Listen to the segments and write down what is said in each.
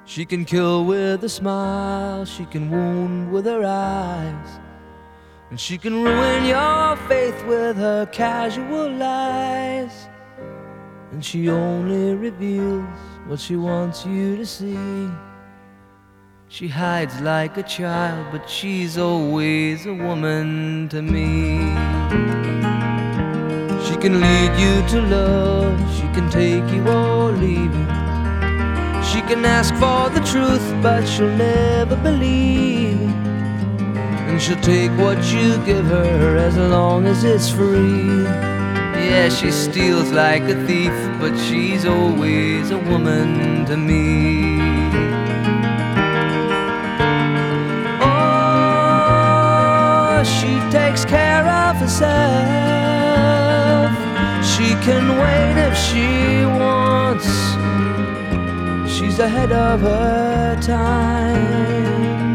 She can kill with a smile, she can wound with her eyes, and she can ruin your faith with her casual lies. And she only reveals what she wants you to see. She hides like a child, but she's always a woman to me. She can lead you to love, she can take you or leave you. She can ask for the truth, but she'll never believe. And she'll take what you give her as long as it's free. Yeah, she steals like a thief, but she's always a woman to me. Oh, she takes care of herself. She can wait if she wants. She's ahead of her time.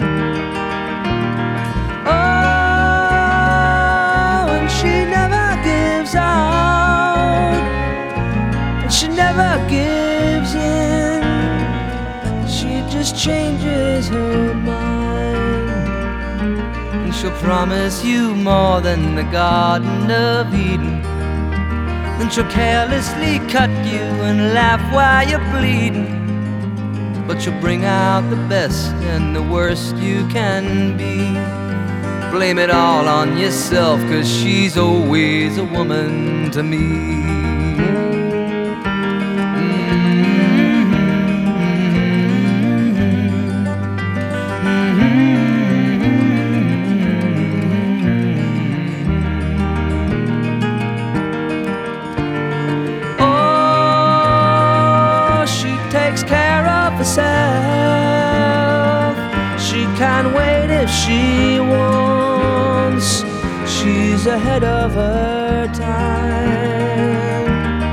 Oh, and she never gives out, and she never gives in. She just changes her mind, and she'll promise you more than the Garden of Eden. Then she'll carelessly cut you and laugh while you're bleeding. But you'll bring out the best and the worst you can be. Blame it all on yourself, 'cause she's always a woman to me. Oh, she takes care of herself. She can wait if she wants. She's ahead of her time.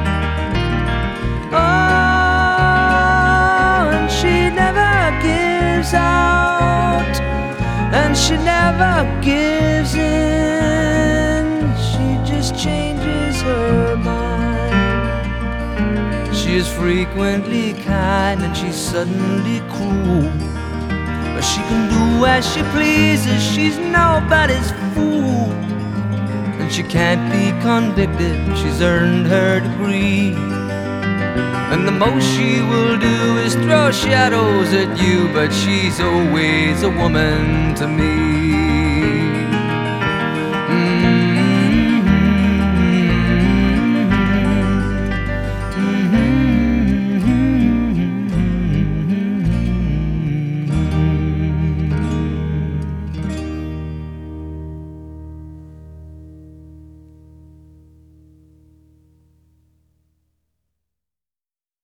Oh, and she never gives out, and she never gives in. She just changes her mind. She is frequently kind and she's suddenly cruel, but she can do as she pleases, she's nobody's fool. And she can't be convicted, she's earned her degree. And the most she will do is throw shadows at you, but she's always a woman to me.